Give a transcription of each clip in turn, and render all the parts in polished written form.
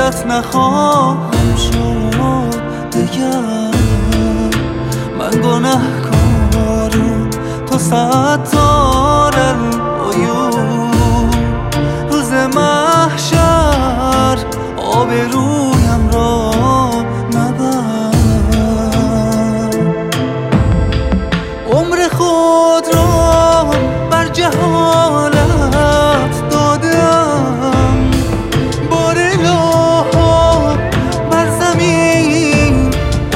یادت نخواهم شد دیگر. من گناهکارم تو ستار العیون. روز محشر آبرویم را نبر. عمر خود را بر جهالت دادم، بار لاها بر زمین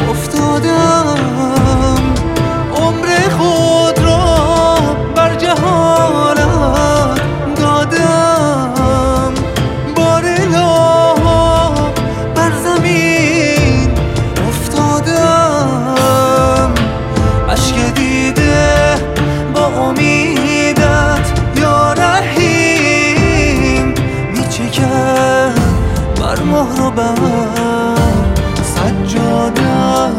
افتادم. عمر خود را بر جهالت دادم، بار لاها بر زمین افتادم. اشک دیده با امیدت یا رحیم میچکن بر مهر و بر سجادم.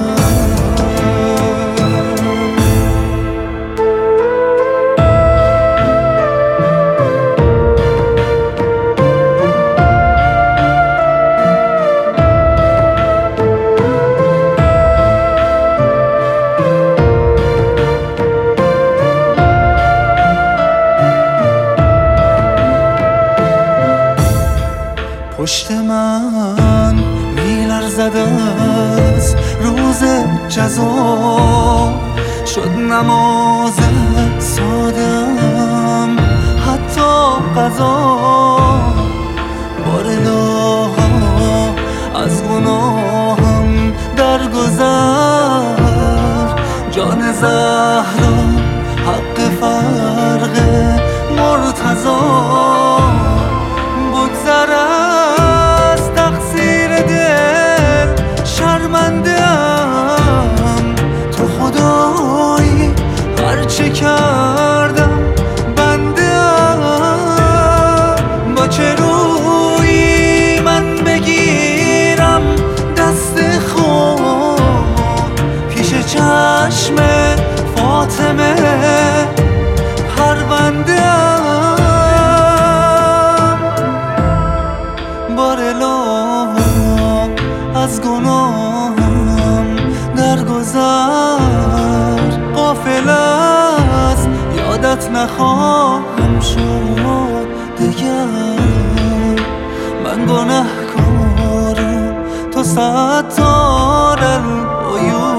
پشت من میلرزد از روز جزا، شد نماز سادم حتی قضا. بار لاها از گناهم درگذر، جان زهرا حق فرق مرتضی. بگذر از تقصیر دل شرمنده‌ام، تو خدایی هرچه کردم بنده‌ام. با چه رویی من بگیرم دست خود پیش چشم فاطمه پرونده‌ام. بار لاها از گناهم درگذر، غافل از یادت نخواهم شد دیگر. من گناهکارم تو ستار العیون.